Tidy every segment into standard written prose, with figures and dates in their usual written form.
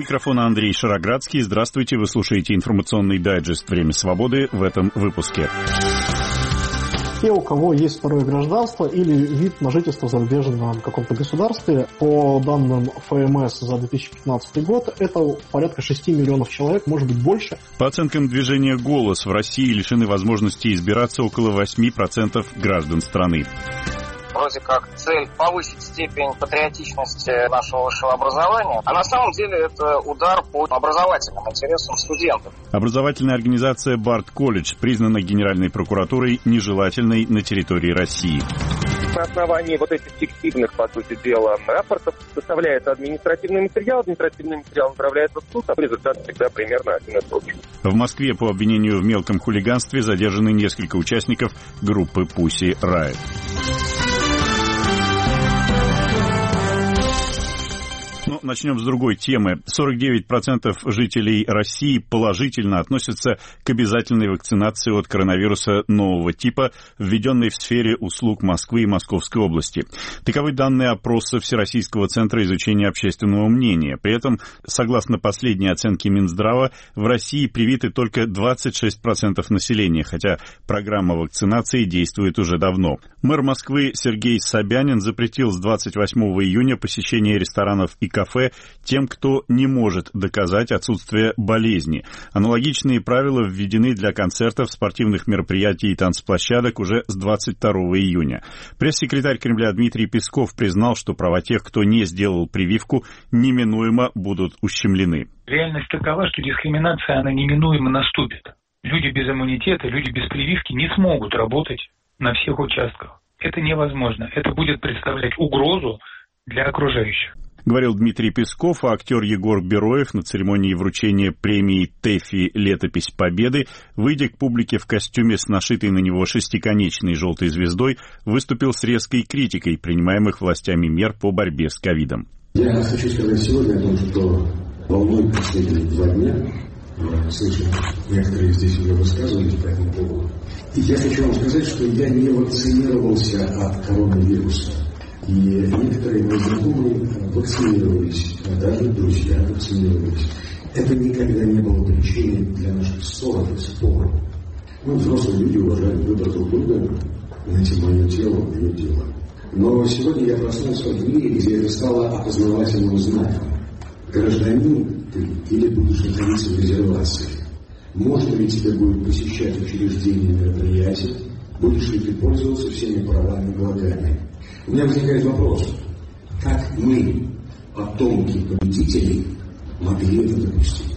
микрофона Андрей Шароградский. Здравствуйте, вы слушаете информационный дайджест «Время свободы» в этом выпуске. Те, у кого есть второе гражданство или вид на жительство в зарубежном каком-то государстве, по данным ФМС за 2015 год, это порядка 6 миллионов человек, может быть больше. По оценкам движения «Голос», в России лишены возможности избираться около 8% граждан страны. Вроде как цель повысить степень патриотичности нашего высшего образования, а на самом деле это удар по образовательным интересам студентов. Образовательная организация «Барт-колледж» признана Генеральной прокуратурой нежелательной на территории России. На основании вот этих фиктивных, по сути дела, рапортов составляется административный материал направляется в суд, а результат всегда примерно один и тот же. В Москве по обвинению в мелком хулиганстве задержаны несколько участников группы Pussy Riot. Начнем с другой темы. 49% жителей России положительно относятся к обязательной вакцинации от коронавируса нового типа, введенной в сфере услуг Москвы и Московской области. Таковы данные опроса Всероссийского центра изучения общественного мнения. При этом, согласно последней оценке Минздрава, в России привиты только 26% населения, хотя программа вакцинации действует уже давно. Мэр Москвы Сергей Собянин запретил с 28 июня посещение ресторанов и кафе тем, кто не может доказать отсутствие болезни. Аналогичные правила введены для концертов, спортивных мероприятий и танцплощадок уже с 22 июня. Пресс-секретарь Кремля Дмитрий Песков признал, что права тех, кто не сделал прививку, неминуемо будут ущемлены. Реальность такова, что дискриминация, она неминуемо наступит. Люди без иммунитета, люди без прививки не смогут работать на всех участках. Это невозможно. Это будет представлять угрозу для окружающих. Говорил Дмитрий Песков, а актер Егор Бероев на церемонии вручения премии ТЭФИ «Летопись Победы», выйдя к публике в костюме с нашитой на него шестиконечной желтой звездой, выступил с резкой критикой принимаемых властями мер по борьбе с ковидом. Я хочу сказать сегодня о том, что волной последние 2 дня, слышал, некоторые здесь уже высказывались по этому поводу, и я хочу вам сказать, что я не вакцинировался от коронавируса. И некоторые мои знакомые вакцинировались, а даже друзья вакцинировались. Это никогда не было причиной для наших ссор и споров. Мы, взрослые люди, уважаем выбор друг друга, знаете, мое тело, мое дело. Но сегодня я проснулся в мире, где это стало опознавательным знаком. Гражданин ты или будешь находиться в резервации? Можно ли тебе будет посещать учреждения, мероприятия? Будешь ли ты пользоваться всеми правами и благами? У меня возникает вопрос, как мы, потомки победителей, могли это допустить?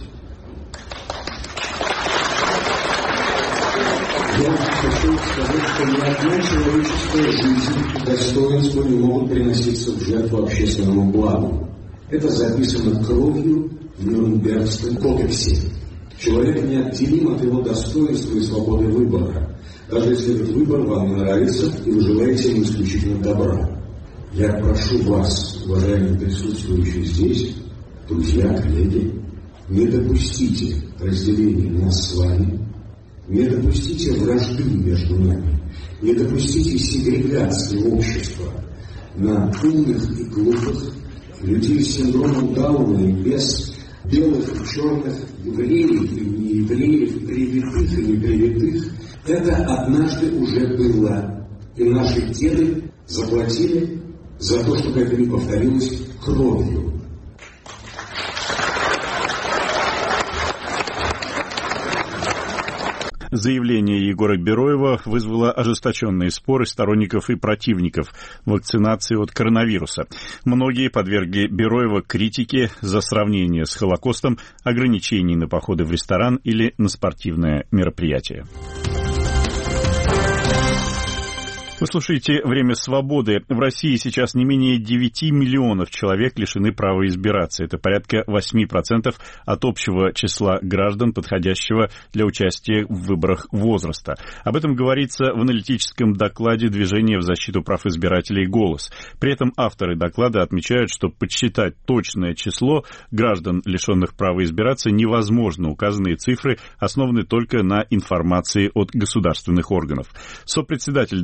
Я хочу сказать, что ни одна человеческая жизнь, достоинство не могут приноситься в жертву общественному благу. Это записано кровью в Нюрнбергском кодексе. Человек неотделим от его достоинства и свободы выбора, даже если этот выбор вам не нравится и вы желаете ему исключительно добра. Я прошу вас, уважаемые присутствующие здесь, друзья, коллеги, не допустите разделения нас с вами, не допустите вражды между нами, не допустите сегрегации общества на умных и глупых, людей с синдромом Дауна и без белых и черных, евреев и неевреев, привитых и непривитых. Это однажды уже было, и наши деды заплатили за то, чтобы это не повторилось, кровью. Заявление Егора Бероева вызвало ожесточенные споры сторонников и противников вакцинации от коронавируса. Многие подвергли Бероева критике за сравнение с Холокостом, ограничений на походы в ресторан или на спортивное мероприятие. Вы слушаете «Время свободы». В России сейчас не менее 9 миллионов человек лишены права избираться. Это порядка 8% от общего числа граждан, подходящего для участия в выборах возраста. Об этом говорится в аналитическом докладе Движения в защиту прав избирателей «Голос». При этом авторы доклада отмечают, что подсчитать точное число граждан, лишенных права избираться, невозможно. Указанные цифры основаны только на информации от государственных органов. Сопредседатель Движения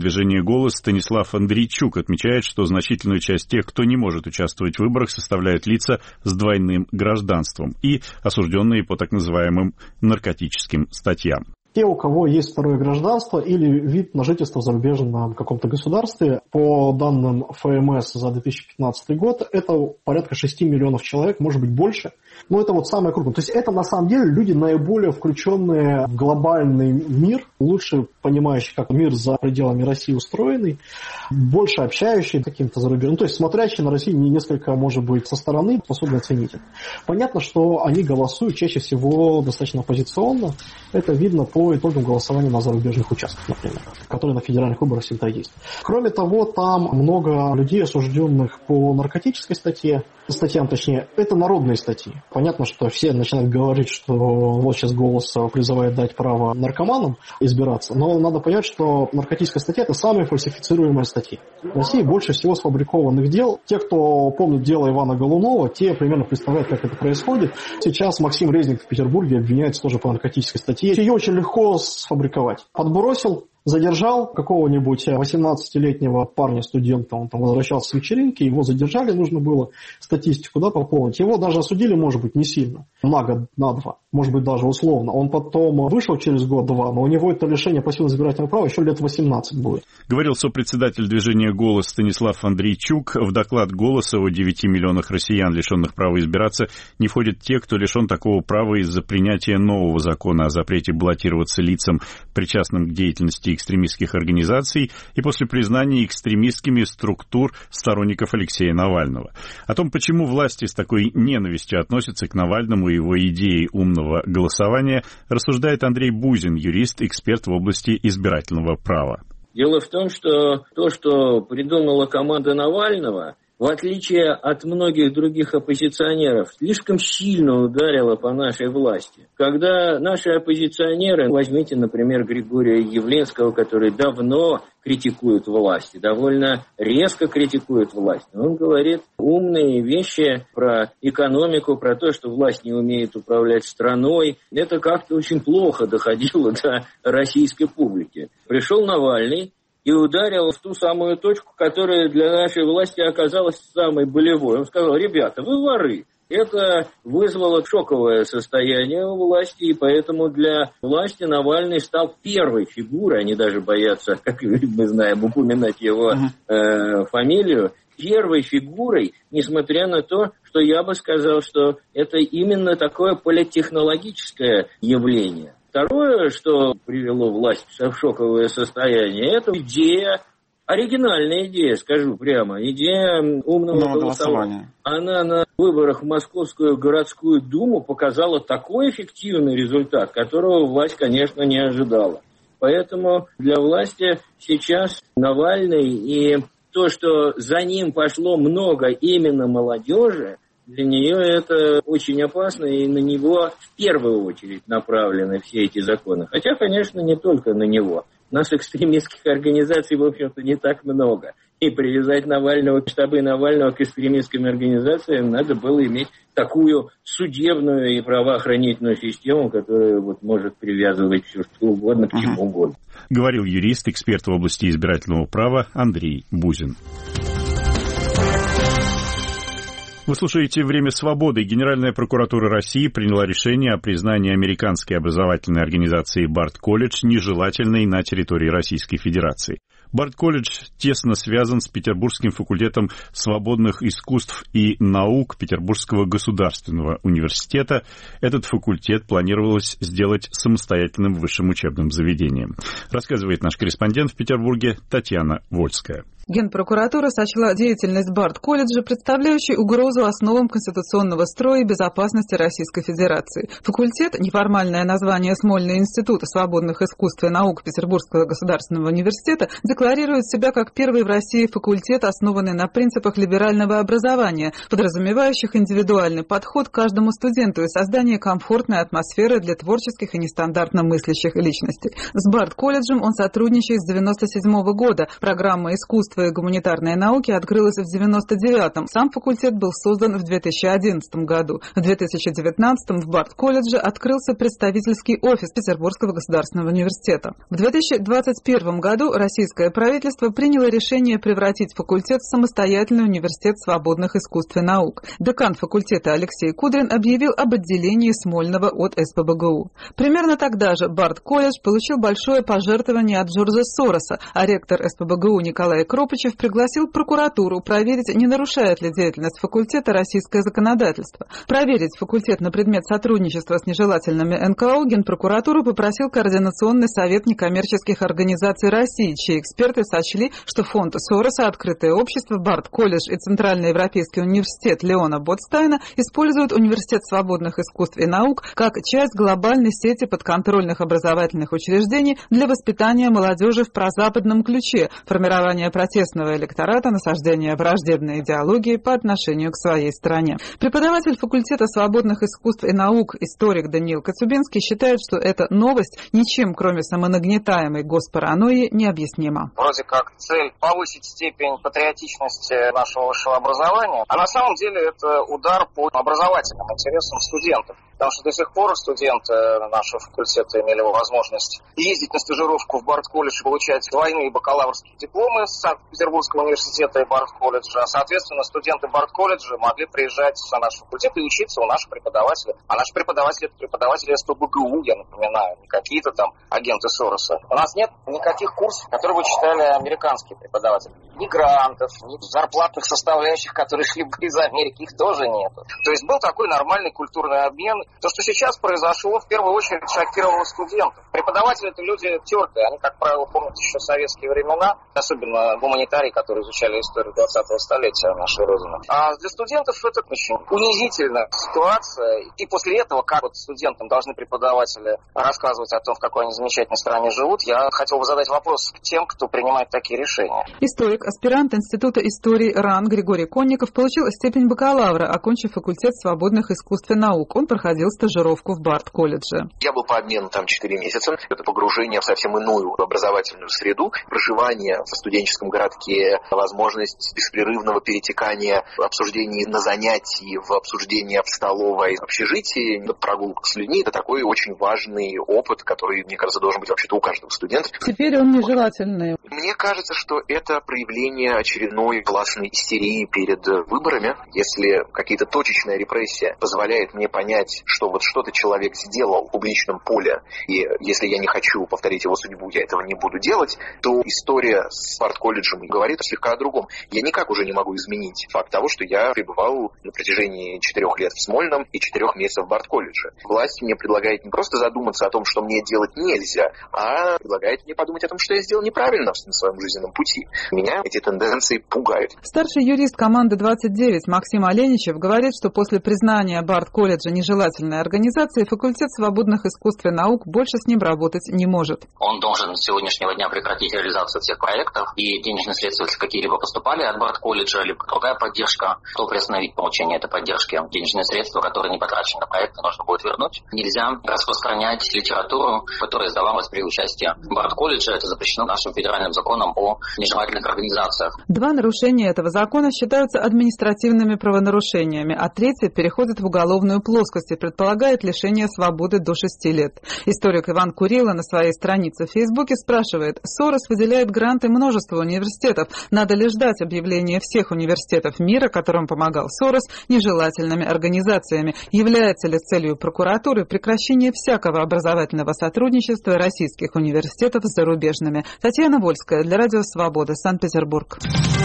«Голос» Станислав Андрейчук отмечает, что значительную часть тех, кто не может участвовать в выборах, составляют лица с двойным гражданством и осужденные по так называемым наркотическим статьям. Те, у кого есть второе гражданство или вид на жительство в зарубежном каком-то государстве, по данным ФМС за 2015 год, это порядка 6 миллионов человек, может быть больше. Но это вот самое крупное. То есть это на самом деле люди наиболее включенные в глобальный мир, лучше понимающие, как мир за пределами России устроенный, больше общающие каким-то зарубежным. То есть смотрящие на Россию несколько, может быть, со стороны, способны оценить это. Понятно, что они голосуют чаще всего достаточно оппозиционно. Это видно по итогам голосования на зарубежных участках, например, которые на федеральных выборах всегда есть. Кроме того, там много людей, осужденных по наркотической статьям, точнее, это народные статьи. Понятно, что все начинают говорить, что вот сейчас «Голос» призывает дать право наркоманам избираться, но надо понять, что наркотическая статья – это самая фальсифицируемая статья. В России больше всего сфабрикованных дел. Те, кто помнит дело Ивана Голунова, те примерно представляют, как это происходит. Сейчас Максим Резник в Петербурге обвиняется тоже по наркотической статье. Ее очень легко сфабриковать. Подбросил, задержал какого-нибудь 18-летнего парня-студента, он там возвращался с вечеринки, его задержали, нужно было статистику пополнить. Его даже осудили, может быть, не сильно, на год, на два, может быть, даже условно. Он потом вышел через год-два, но у него это лишение пассивного избирательного права еще лет 18 будет. Говорил сопредседатель движения «Голос» Станислав Андрейчук. В доклад «Голоса» о 9 миллионах россиян, лишенных права избираться, не входят те, кто лишен такого права из-за принятия нового закона о запрете баллотироваться лицам, причастным к деятельности экстремистских организаций, и после признания экстремистскими структур сторонников Алексея Навального. О том, почему власти с такой ненавистью относятся к Навальному и его идее умного голосования, рассуждает Андрей Бузин, юрист, эксперт в области избирательного права. Дело в том, что то, что придумала команда Навального, в отличие от многих других оппозиционеров, слишком сильно ударило по нашей власти. Когда наши оппозиционеры, возьмите, например, Григория Явленского, который давно критикует власти, довольно резко критикует власть. Он говорит умные вещи про экономику, про то, что власть не умеет управлять страной. Это как-то очень плохо доходило до российской публики. Пришел Навальный и ударил в ту самую точку, которая для нашей власти оказалась самой болевой. Он сказал: ребята, вы воры. Это вызвало шоковое состояние у власти, и поэтому для власти Навальный стал первой фигурой, они даже боятся, как мы знаем, упоминать его фамилию, первой фигурой, несмотря на то, что я бы сказал, что это именно такое политтехнологическое явление. Второе, что привело власть в шоковое состояние, это идея, оригинальная идея, скажу прямо, идея умного голосования. Она на выборах в Московскую городскую думу показала такой эффективный результат, которого власть, конечно, не ожидала. Поэтому для власти сейчас Навальный и то, что за ним пошло много именно молодежи, для нее это очень опасно, и на него в первую очередь направлены все эти законы. Хотя, конечно, не только на него. У нас экстремистских организаций, в общем-то, не так много. И привязать Навального, штабы Навального к экстремистским организациям надо было иметь такую судебную и правоохранительную систему, которая может привязывать все что угодно к чему угодно. Говорил юрист, эксперт в области избирательного права Андрей Бузин. Вы слушаете «Время свободы». Генеральная прокуратура России приняла решение о признании американской образовательной организации Барт-колледж нежелательной на территории Российской Федерации. Барт-колледж тесно связан с Петербургским факультетом свободных искусств и наук Петербургского государственного университета. Этот факультет планировалось сделать самостоятельным высшим учебным заведением. Рассказывает наш корреспондент в Петербурге Татьяна Вольская. Генпрокуратура сочла деятельность Барт-колледжа, представляющей угрозу основам конституционного строя и безопасности Российской Федерации. Факультет, неформальное название Смольный институт свободных искусств и наук Петербургского государственного университета, декларирует себя как первый в России факультет, основанный на принципах либерального образования, подразумевающих индивидуальный подход к каждому студенту и создание комфортной атмосферы для творческих и нестандартно мыслящих личностей. С Барт-колледжем он сотрудничает с 1997 года. Программа искусств искусства и гуманитарной науки открылась в 1999-м. Сам факультет был создан в 2011 году. В 2019-м в Барт-колледже открылся представительский офис Петербургского государственного университета. В 2021 году российское правительство приняло решение превратить факультет в самостоятельный университет свободных искусств и наук. Декан факультета Алексей Кудрин объявил об отделении Смольного от СПбГУ. Примерно тогда же Барт-колледж получил большое пожертвование от Джорджа Сороса, а ректор СПбГУ Николай Кропачев пригласил прокуратуру проверить, не нарушает ли деятельность факультета российское законодательство. Проверить факультет на предмет сотрудничества с нежелательными НКО Генпрокуратуру попросил Координационный совет некоммерческих организаций России, чьи эксперты сочли, что фонд Сороса, Открытое общество, Барт-колледж и Центральный европейский университет Леона Ботстайна используют Университет свободных искусств и наук как часть глобальной сети подконтрольных образовательных учреждений для воспитания молодежи в прозападном ключе, формирования протестного электората, насаждения враждебной идеологии по отношению к своей стране. Преподаватель факультета свободных искусств и наук, историк Даниил Коцюбинский, считает, что эта новость ничем, кроме самонагнетаемой госпаранойи, необъяснима. Вроде как цель повысить степень патриотичности нашего высшего образования, а на самом деле это удар по образовательным интересам студентов. Потому что до сих пор студенты нашего факультета имели возможность ездить на стажировку в Барт-колледж и получать двойные бакалаврские дипломы с Санкт-Петербургского университета и Барт-колледжа. А, соответственно, студенты Барт-колледжа могли приезжать на наш факультет и учиться у наших преподавателей. А наши преподаватели — это преподаватели СПбГУ, я напоминаю, не какие-то там агенты Сороса. У нас нет никаких курсов, которые бы читали американские преподаватели. Ни грантов, ни зарплатных составляющих, которые шли бы из Америки, их тоже нет. То есть был такой нормальный культурный обмен. То, что сейчас произошло, в первую очередь шокировало студентов. Преподаватели — это люди тертые. Они, как правило, помнят еще советские времена, особенно гуманитарии, которые изучали историю 20-го столетия нашей Родины. А для студентов это очень унизительная ситуация. И после этого, как вот студентам должны преподаватели рассказывать о том, в какой они замечательной стране живут, я хотел бы задать вопрос к тем, кто принимает такие решения. Историк, аспирант Института истории РАН Григорий Конников получил степень бакалавра, окончив факультет свободных искусств и наук. Он проходил стажировку в Барт-колледже. Я был по обмену там 4 месяца. Это погружение в совсем иную образовательную среду, проживание в студенческом городке, возможность беспрерывного перетекания обсуждений на занятии, в обсуждении в столовой, общежитии, прогулка с людьми. Это такой очень важный опыт, который, мне кажется, должен быть вообще-то у каждого студента. Теперь он нежелательный. Мне кажется, что это проявление очередной классной истерии перед выборами. Если какие-то точечная репрессия позволяет мне понять, что вот что-то человек сделал в публичном поле, и если я не хочу повторить его судьбу, я этого не буду делать, то история с Барт-колледжем говорит слегка о другом. Я никак уже не могу изменить факт того, что я пребывал на протяжении 4 лет в Смольном и 4 месяцев в Барт-колледже. Власть мне предлагает не просто задуматься о том, что мне делать нельзя, а предлагает мне подумать о том, что я сделал неправильно на своем жизненном пути. Меня эти тенденции пугают. Старший юрист команды 29 Максим Оленичев говорит, что после признания Барт-колледжа нежелательной организацией факультет свободных искусств и наук больше с ним работать не может. Он должен с сегодняшнего дня прекратить реализацию всех проектов, и денежные средства, если какие-либо поступали от Барт-колледжа, либо другая поддержка, то приостановить получение этой поддержки. Денежные средства, которые не потрачены на проекты, нужно будет вернуть. Нельзя распространять литературу, которая издавалась при участии Барт-колледжа. Это запрещено нашим федеральным законом о нежелательных организациях. 2 нарушения этого закона считаются административными правонарушениями, а 3 переходит в уголовную плоскость и предполагает лишение свободы до 6 лет. Историк Иван Курило на своей странице в Фейсбуке спрашивает: Сорос выделяет гранты множеству университетов. Надо ли ждать объявления всех университетов мира, которым помогал Сорос, нежелательными организациями? Является ли целью прокуратуры прекращение всякого образовательного сотрудничества российских университетов с зарубежными? Татьяна Вольская для Радио Свобода, Санкт-Петербург.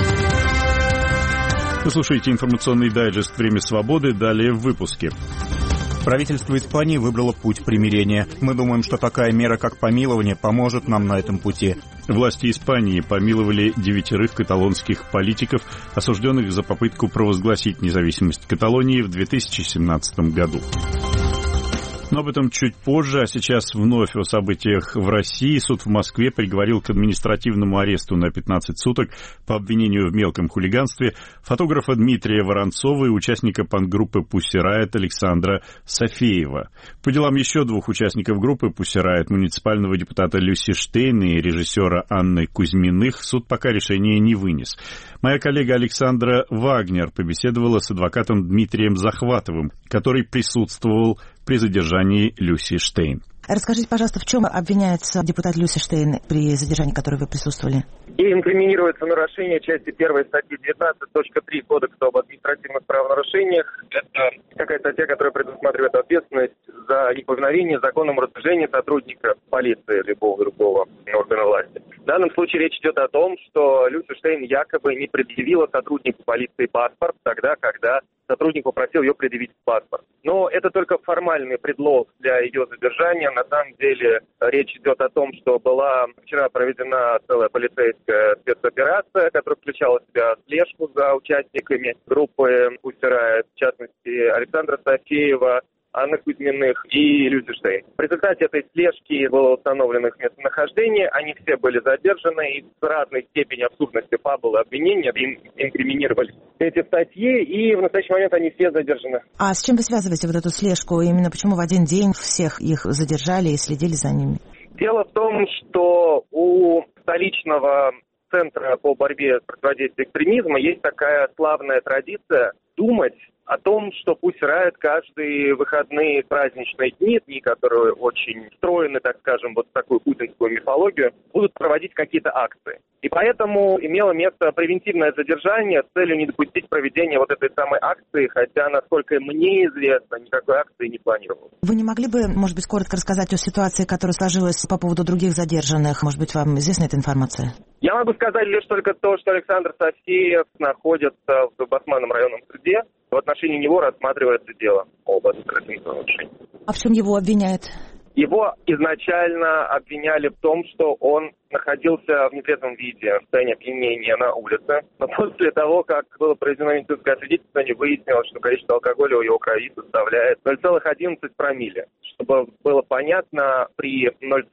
Вы слушаете информационный дайджест «Время свободы». Далее в выпуске. Правительство Испании выбрало путь примирения. Мы думаем, что такая мера, как помилование, поможет нам на этом пути. Власти Испании помиловали 9 каталонских политиков, осужденных за попытку провозгласить независимость Каталонии в 2017 году. Но об этом чуть позже, а сейчас вновь о событиях в России. Суд в Москве приговорил к административному аресту на 15 суток по обвинению в мелком хулиганстве фотографа Дмитрия Воронцова и участника панк-группы Pussy Riot Александра Сафеева. По делам еще двух участников группы Pussy Riot, муниципального депутата Люси Штейн и режиссера Анны Кузьминых, суд пока решения не вынес. Моя коллега Александра Вагнер побеседовала с адвокатом Дмитрием Захватовым, который присутствовал при задержании Люси Штейн. Расскажите, пожалуйста, в чем обвиняется депутат Люси Штейн при задержании, которой вы присутствовали? И инкриминируется нарушение части 1 статьи 19.3 Кодекса об административных правонарушениях. Это такая статья, которая предусматривает ответственность за неповиновение законному распоряжению сотрудника полиции либо другого органа власти. В данном случае речь идет о том, что Люси Штейн якобы не предъявила сотруднику полиции паспорт тогда, когда сотрудник попросил ее предъявить паспорт. Но это только формальный предлог для ее задержания. На самом деле речь идет о том, что была вчера проведена целая полицейская спецоперация, которая включала в себя слежку за участниками группы Pussy Riot, в частности Александра Сафеева, Анны Кузьминых и Люси Штейн. В результате этой слежки было установлено их местонахождение, они все были задержаны, и с разной степенью абсурдности фабулы обвинения им инкриминировали эти статьи, и в настоящий момент они все задержаны. А с чем вы связываете вот эту слежку? Именно почему в один день всех их задержали и следили за ними? Дело в том, что у столичного Центра по борьбе с противодействием экстремизма есть такая славная традиция думать о том, что Pussy Riot каждые выходные праздничные дни, которые очень встроены, так скажем, вот в такую путинскую мифологию, будут проводить какие-то акции. И поэтому имело место превентивное задержание с целью не допустить проведения вот этой самой акции, хотя, насколько мне известно, никакой акции не планировалось. Вы не могли бы, может быть, коротко рассказать о ситуации, которая сложилась по поводу других задержанных? Может быть, вам известна эта информация? Я могу сказать лишь только то, что Александр Сафеев находится в Басманном районном суде. В отношении него рассматривается дело об административном нарушении. А в чем его обвиняют? Его изначально обвиняли в том, что он находился в нетрезвом виде, в состоянии опьянения на улице. Но после того, как было произведено медицинское освидетельствование, выяснилось, что количество алкоголя в его крови составляет 0,11 промилле. Чтобы было понятно, при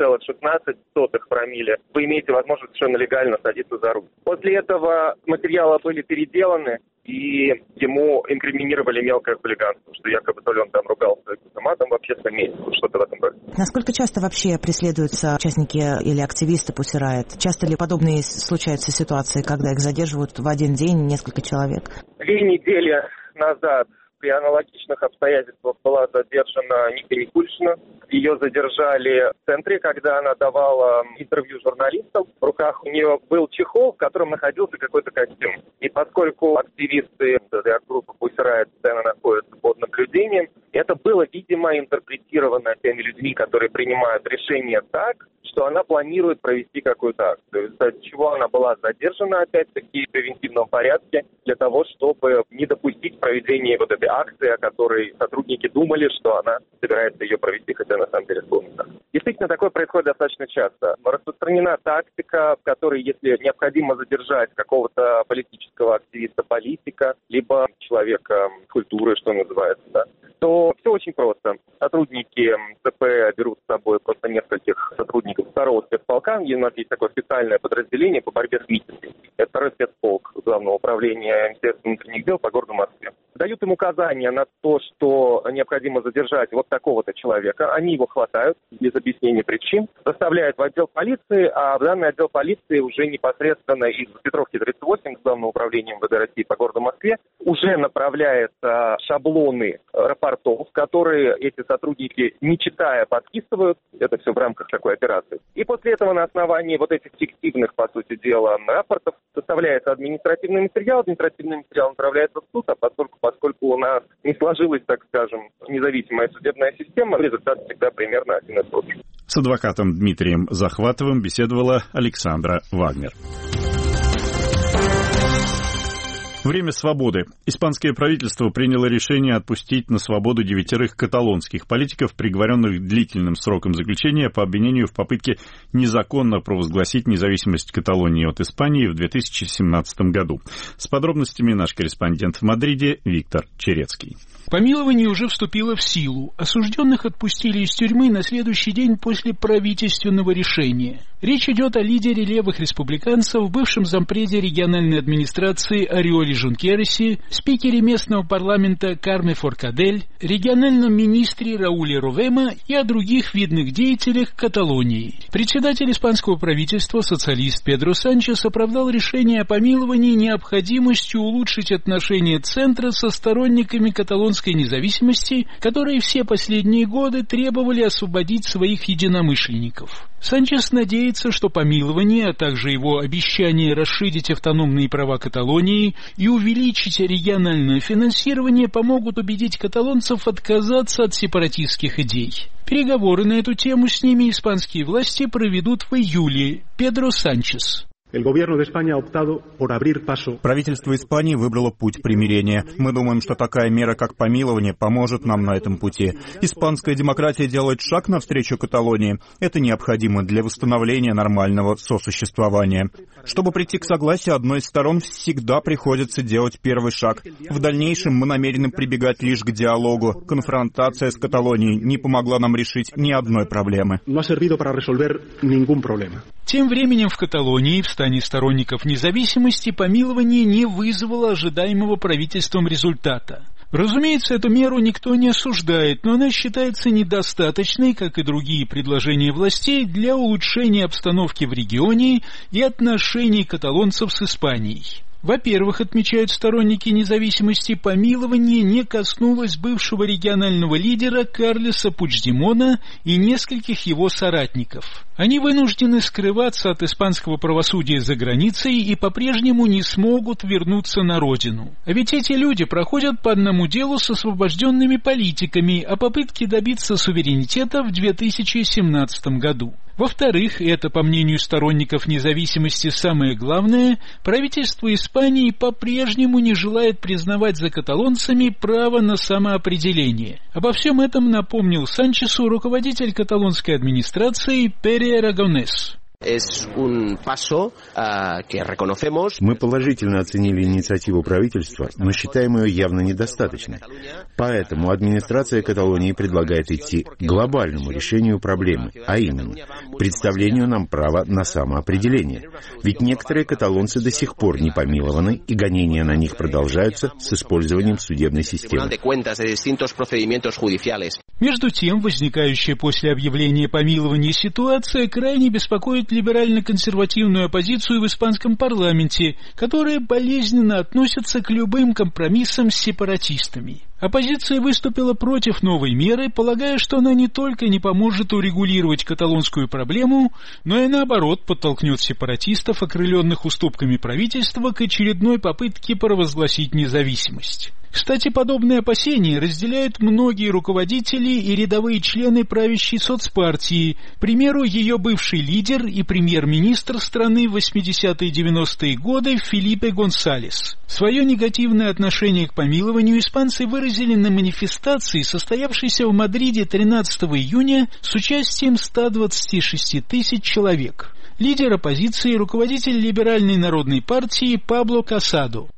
0,16 промилле вы имеете возможность совершенно легально садиться за руль. После этого материалы были переделаны, и ему инкриминировали мелкое хулиганство, что якобы то ли он там ругался матом в общественном месте, что-то в этом роде. Насколько часто вообще преследуются участники или активисты Pussy Riot? Часто ли подобные случаются ситуации, когда их задерживают в один день несколько человек? 2 недели назад при аналогичных обстоятельствах была задержана Ника Никульшина. Ее задержали в центре, когда она давала интервью журналистам. В руках у нее был чехол, в котором находился какой-то костюм. И поскольку активисты группы Pussy Riot постоянно находятся под наблюдением, это было, видимо, интерпретировано теми людьми, которые принимают решения так, что она планирует провести какую-то акцию, из-за чего она была задержана, опять-таки, в превентивном порядке, для того, чтобы не допустить проведения вот этой акции, о которой сотрудники думали, что она собирается ее провести, хотя на самом деле было не так. Действительно, такое происходит достаточно часто. Распространена тактика, в которой, если необходимо задержать какого-то политического активиста, политика, либо человека культуры, что называется, да, то все очень просто. Сотрудники ЦП берут с собой просто нескольких сотрудников второго спецполка. У нас есть такое специальное подразделение по борьбе с митингами. Это второй спецполк Главного управления Министерства внутренних дел по городу Москве. Дают им указания на то, что необходимо задержать вот такого-то человека. Они его хватают без объяснения причин, доставляют в отдел полиции, а в данный отдел полиции уже непосредственно из Петровки 38, Главного управления МВД России по городу Москве, уже направляются шаблоны рапортов, которые эти сотрудники, не читая, подписывают. Это все в рамках такой операции. И после этого на основании вот этих фиктивных, по сути дела, рапортов составляется административный материал. Административный материал направляется в суд, а поскольку у нас не сложилась, так скажем, независимая судебная система, результат всегда примерно один и тот же. С адвокатом Дмитрием Захватовым беседовала Александра Вагнер. Время свободы. Испанское правительство приняло решение отпустить на свободу 9 каталонских политиков, приговоренных к длительным срокам заключения по обвинению в попытке незаконно провозгласить независимость Каталонии от Испании в 2017 году. С подробностями наш корреспондент в Мадриде Виктор Черецкий. Помилование уже вступило в силу. Осужденных отпустили из тюрьмы на следующий день после правительственного решения. Речь идет о лидере левых республиканцев, бывшем зампреде региональной администрации Ориоле Жункересе, спикере местного парламента Карме Форкадель, региональном министре Рауле Ровема и о других видных деятелях Каталонии. Председатель испанского правительства, социалист Педро Санчес, оправдал решение о помиловании необходимостью улучшить отношения центра со сторонниками каталонской независимости, которые все последние годы требовали освободить своих единомышленников. Санчес надеется, что помилование, а также его обещание расширить автономные права Каталонии и увеличить региональное финансирование помогут убедить каталонцев отказаться от сепаратистских идей. Переговоры на эту тему с ними испанские власти проведут в июле. Педро Санчес. Правительство Испании выбрало путь примирения. Мы думаем, что такая мера, как помилование, поможет нам на этом пути. Испанская демократия делает шаг навстречу Каталонии. Это необходимо для восстановления нормального сосуществования. Чтобы прийти к согласию одной из сторон, всегда приходится делать первый шаг. В дальнейшем мы намерены прибегать лишь к диалогу. Конфронтация с Каталонией не помогла нам решить ни одной проблемы. Тем временем в Каталонии, в стане сторонников независимости, помилование не вызвало ожидаемого правительством результата. Разумеется, эту меру никто не осуждает, но она считается недостаточной, как и другие предложения властей, для улучшения обстановки в регионе и отношений каталонцев с Испанией. Во-первых, отмечают сторонники независимости, помилование не коснулось бывшего регионального лидера Карлеса Пучдемона и нескольких его соратников. Они вынуждены скрываться от испанского правосудия за границей и по-прежнему не смогут вернуться на родину. А ведь эти люди проходят по одному делу с освобожденными политиками о попытке добиться суверенитета в 2017 году. Во-вторых, это, по мнению сторонников независимости, самое главное, правительство Испании по-прежнему не желает признавать за каталонцами право на самоопределение. Обо всем этом напомнил Санчесу руководитель каталонской администрации Пере Арагонес. Мы положительно оценили инициативу правительства, но считаем ее явно недостаточной. Поэтому администрация Каталонии предлагает идти к глобальному решению проблемы, а именно представлению нам права на самоопределение. Ведь некоторые каталонцы до сих пор не помилованы, и гонения на них продолжаются с использованием судебной системы. Между тем, возникающая после объявления помилования ситуация крайне беспокоит либерально-консервативную оппозицию в испанском парламенте, которая болезненно относится к любым компромиссам с сепаратистами. Оппозиция выступила против новой меры, полагая, что она не только не поможет урегулировать каталонскую проблему, но и наоборот подтолкнет сепаратистов, окрыленных уступками правительства, к очередной попытке провозгласить независимость. Кстати, подобные опасения разделяют многие руководители и рядовые члены правящей соцпартии, к примеру, ее бывший лидер и премьер-министр страны в 80-е и 90-е годы Фелипе Гонсалес. Свое негативное отношение к помилованию испанцы выразили на манифестации, состоявшейся в Мадриде 13 июня с участием 126 тысяч человек. Лидер оппозиции, руководитель либеральной народной партии Пабло Касадо.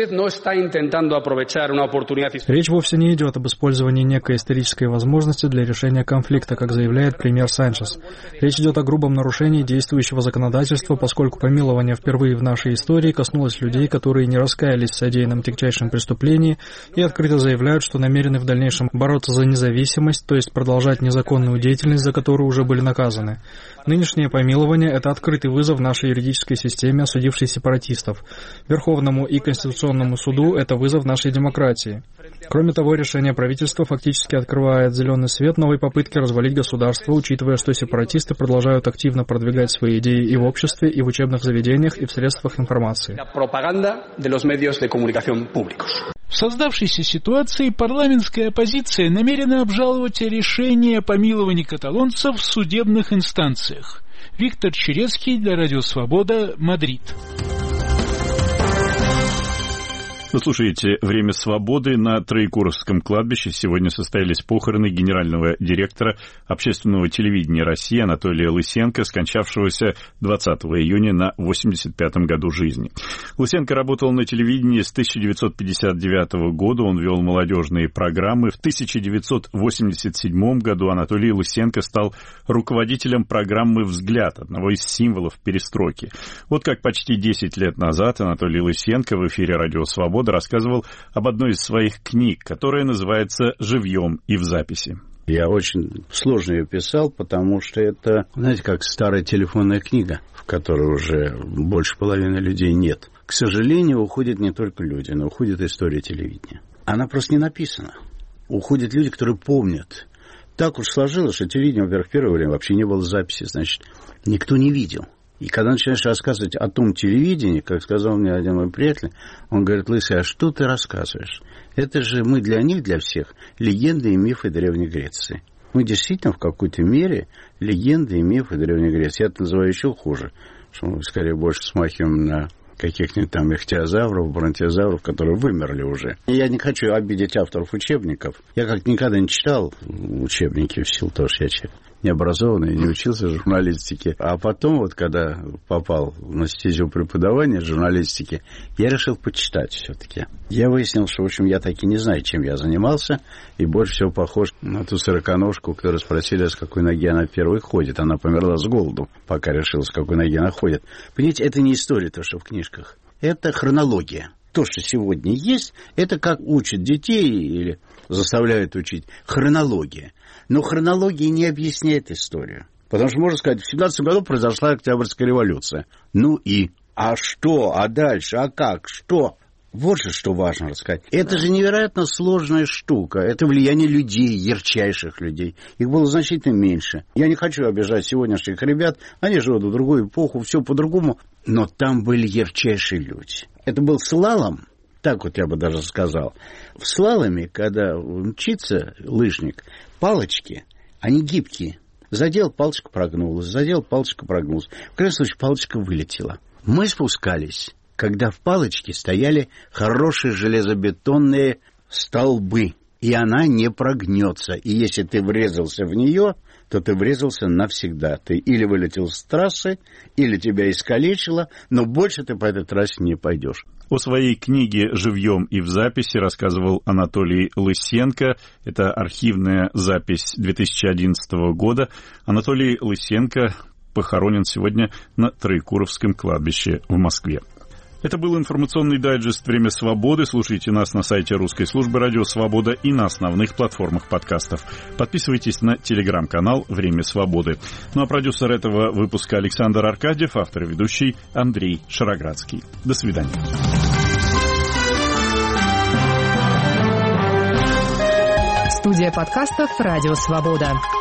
Речь вовсе не идет об использовании некой исторической возможности для решения конфликта, как заявляет премьер Санчес. Речь идет о грубом нарушении действующего законодательства, поскольку помилование впервые в нашей истории коснулось людей, которые не раскаялись в содеянном тягчайшем преступлении и открыто заявляют, что намерены в дальнейшем бороться за независимость, то есть продолжать незаконную деятельность, за которую уже были наказаны. Нынешнее помилование – это открытый вызов нашей юридической системе, осудившей сепаратистов. Верховному и Конституционному суду – это вызов нашей демократии. Кроме того, решение правительства фактически открывает зеленый свет новой попытке развалить государство, учитывая, что сепаратисты продолжают активно продвигать свои идеи и в обществе, и в учебных заведениях, и в средствах информации. В создавшейся ситуации парламентская оппозиция намерена обжаловать решение о помиловании каталонцев в судебных инстанциях. Виктор Черецкий для Радио Свобода, Мадрид. Вы слушаете «Время свободы». На Троекуровском кладбище сегодня состоялись похороны генерального директора общественного телевидения России Анатолия Лысенко, скончавшегося 20 июня на 85-м году жизни. Лысенко работал на телевидении с 1959 года, он вел молодежные программы. В 1987 году Анатолий Лысенко стал руководителем программы «Взгляд», одного из символов перестройки. Вот как почти 10 лет назад Анатолий Лысенко в эфире «Радио Свобода» рассказывал об одной из своих книг, которая называется «Живьем и в записи». Я очень сложно ее писал, потому что это, знаете, как старая телефонная книга, в которой уже больше половины людей нет. К сожалению, уходят не только люди, но уходит история телевидения. Она просто не написана. Уходят люди, которые помнят. Так уж сложилось, что телевидение, во-первых, в первое время вообще не было записи, значит, никто не видел. И когда начинаешь рассказывать о том телевидении, как сказал мне один мой приятель, он говорит: Лысый, а что ты рассказываешь? Это же мы для них, для всех, легенды и мифы Древней Греции. Мы действительно в какой-то мере легенды и мифы Древней Греции. Я это называю еще хуже, что мы скорее больше смахиваем на каких-нибудь там ихтиозавров, бронтозавров, которые вымерли уже. И я не хочу обидеть авторов учебников. Я как никогда не читал учебники в силу того, что я человек необразованный, не учился журналистике. А потом, вот когда попал на стезю преподавания журналистики, я решил почитать все-таки. Я выяснил, что, в общем, я таки не знаю, чем я занимался, и больше всего похож на ту сороконожку, которую спросили, с какой ноги она первой ходит. Она померла с голоду, пока решила, с какой ноги она ходит. Понимаете, это не история, то, что в книжках. Это хронология. То, что сегодня есть, это как учат детей или заставляют учить. Хронология. Но хронология не объясняет историю. Потому что, можно сказать, в 17 году произошла Октябрьская революция. Ну и? А что? А дальше? А как? Что? Вот же что важно рассказать. Это же невероятно сложная штука. Это влияние людей, ярчайших людей. Их было значительно меньше. Я не хочу обижать сегодняшних ребят. Они живут в другую эпоху, все по-другому. Но там были ярчайшие люди. Это был слалом. Так вот я бы даже сказал. В слаломе, когда мчится лыжник, палочки, они гибкие. Задел, палочка прогнулась. Задел, палочка прогнулась. В крайнем случае, палочка вылетела. Мы спускались, когда в палочке стояли хорошие железобетонные столбы. И она не прогнется. И если ты врезался в нее, то ты врезался навсегда. Ты или вылетел с трассы, или тебя искалечило, но больше ты по этой трассе не пойдешь. О своей книге «Живьем и в записи» рассказывал Анатолий Лысенко. Это архивная запись 2011 года. Анатолий Лысенко похоронен сегодня на Троекуровском кладбище в Москве. Это был информационный дайджест «Время свободы». Слушайте нас на сайте русской службы «Радио Свобода» и на основных платформах подкастов. Подписывайтесь на телеграм-канал «Время свободы». Ну а продюсер этого выпуска Александр Аркадьев, автор и ведущий Андрей Шароградский. До свидания. Студия подкастов «Радио Свобода».